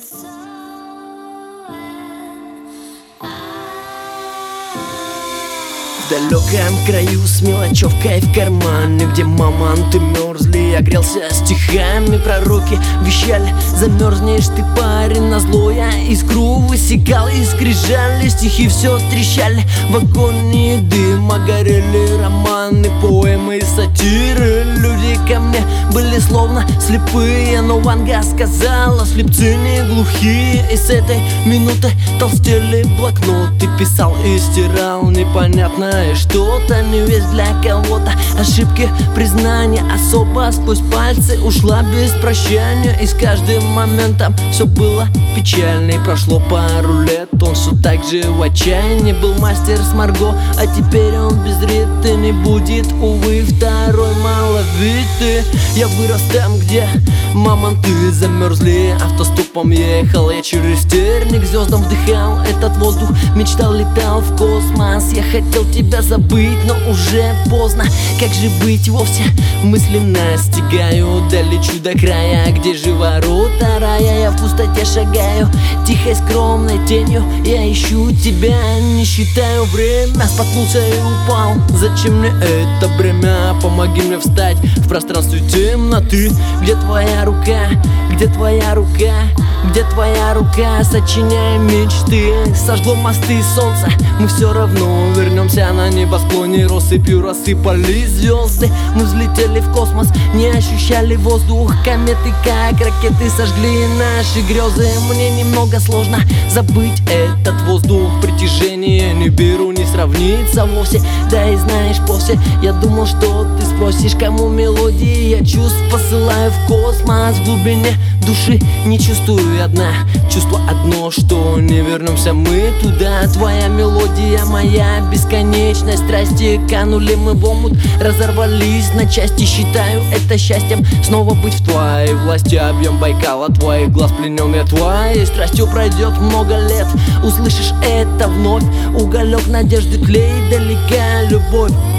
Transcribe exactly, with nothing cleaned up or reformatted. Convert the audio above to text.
В далеком краю с мелочевкой в кармане, где мамонты мерзли, я грелся стихами. Пророки вещали: замерзнешь ты, парень, назло я искру высекал. И скрижали стихи, все трещали в агонии дыма. Горели романы, поэмы и сатиры. Люди ко мне были словно слепые, но Ванга сказала: слепцы не глухие. И с этой минуты толстели блокноты, писал и стирал непонятно что-то, не весь для кого-то. Ошибки, признания, особо сквозь пальцы ушла без прощания. И с каждым моментом все было печально. И прошло пару лет, он все так же в отчаянии. Был мастер с Марго, а теперь он без Риты. Не будет, увы, второй маловитый. Я вырос там, где мамонты замерзли. Автостопом ехал я через терник, звездам вдыхал этот воздух, мечтал, летал в космос. Я хотел тебя забыть, но уже поздно. Как же быть вовсе? Мысли настигаю, долечу до края, где же ворота рая. Я в пустоте шагаю, тихой скромной тенью. Я ищу тебя, не считаю время. Споткнулся и упал. Зачем мне это бремя? Помоги мне встать в пространстве темноты. Где твоя рука? Где твоя рука? Где твоя рука? Сочиняя мечты, сожгло мосты солнца. Мы все равно вернемся на небосклоне. Россыпью рассыпались звезды. Мы взлетели в космос, не ощущали воздух. Кометы как ракеты сожгли наши грезы. Мне немного сложно забыть этот воздух. Притяжение не беру, не сравнится вовсе. Да и знаешь, после я думал, что ты спросишь, кому мелодии я чувств посылаю в космос. В глубине души не чувствую одна, чувство одно, что не вернемся мы туда. Твоя мелодия, моя бесконечность. Страсти канули мы в омут, разорвались на части. Считаю это счастьем снова быть в твоей власти. Объем Байкала твоих глаз пленен я твоей страстью. Пройдет много лет, услышишь это вновь. Уголек надежды тлеет далека любовь.